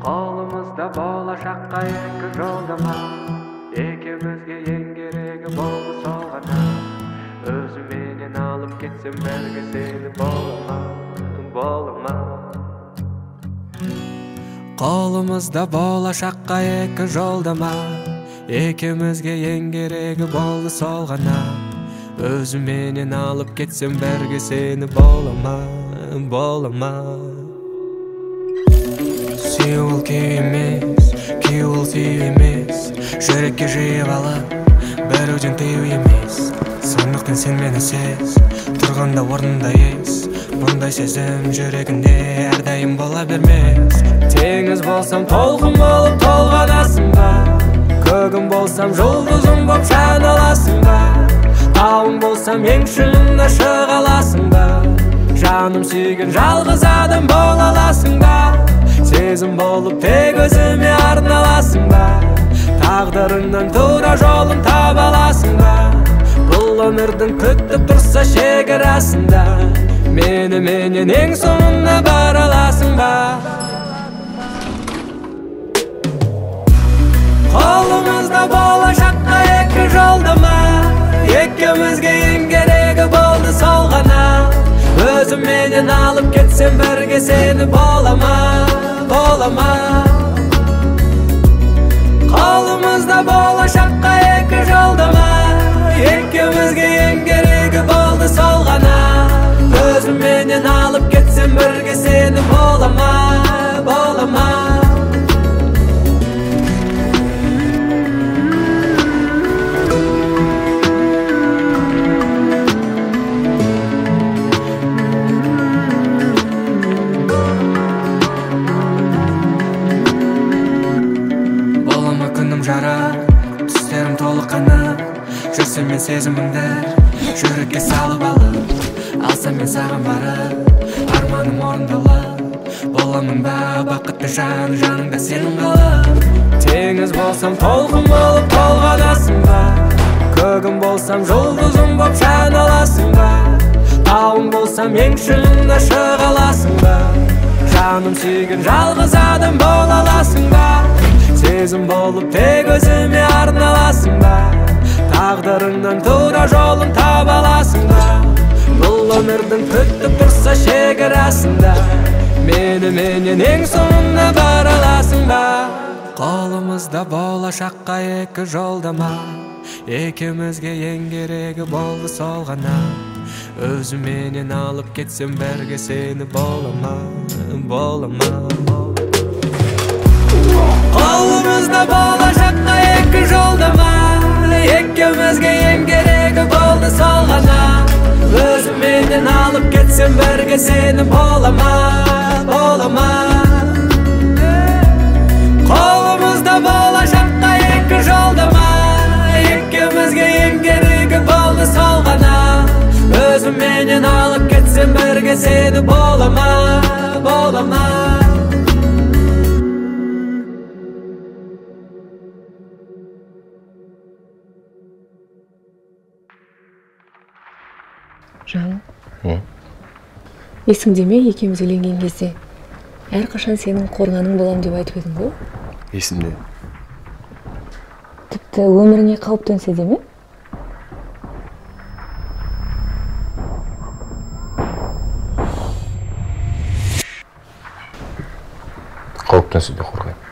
Kolumuzda bolashaqqa eski yo'ldama, ikimizga eng keragi bo'ldi sog'ana. O'zi meni olib ketsam berga seni bo'lama. Kolumuzda bolashaqqa eski yo'ldama, ikimizga eng keragi bo'ldi sog'ana. O'zi meni olib ketsam berga seni bo'lama. Сеулки емес, кеулси емес, жүрекке жиып алып, бәруден тыю емес. Сондықтан сен мені сез, тұрғанда орнында ес. Бұндай сезім жүрегінде әрдайым бола бермес. Теңіз болсам толқын болып толғанасың ба? Көгім болсам жұлдызым боп жаналасың ба? Тауым болсам ең шыңында шығаласың ба? Жаным сүйген жалғыз адам бола аласың ба? Сезім болып тек өзіме арналасың ба? Тағдырыңнан тура жолын таба аласың ба? Бұл өмірдің күтіп тұрса шекарасында, мені менен ең соңына бара аласың ба? Қолымызда болашаққа екі жолдама, екеумізге ең керегі болды сол ғана. Өзім менен алып кетсем бірге сені болама. Қолымызда болашаққа екі жолдама, екеумізге ең керегі болды сол ғана. Өзім менен алып кетсем бірге сені болама. Жарық, түстерім толық қанық, жүрсем мен сезімімді жүрекке салып алып, алсам мен саған барып, арманым орындалып, боламын ба бақытты жан, жаныңда сенің қалып. Теңіз болсам толқын болып толғанасың ба? Көгім болсам жұлдызым боп жаналасың ба? Тауым болсам ең шыңында шығаласың ба? Жаным сүйген жалғыз адам бола аласың ба? Сезім болып тек өзіме арналасың ба? Тағдырыңнан тура жолын таба аласың ба? Бұл өмірдің күтіп тұрса шекарасында, мені менен ең соңына бара аласың ба? Қолымызда болашаққа екі жолдама, екеумізге ең керегі болды сол ғана. Өзім менен алып кетсем бірге сені болама. Қолымызда болашаққа екі жолдама, екеумізге ең керегі болды сол ғана. Өзім менен алып кетсем бірге сені болама. Қолымызда болашаққа екі жолдама, екеумізге ең керегі болды сол ғана. Өзім менен алып кетсем бірге сені болама. Жан, есіңде ме екеуміз үйленген кезде әрқашан сенің қорғаның болам деп айтып едің ғой? Есімде. Тіпті өміріңе қауіп төнсе де ме? Қауіп төнсе де қорғаймын.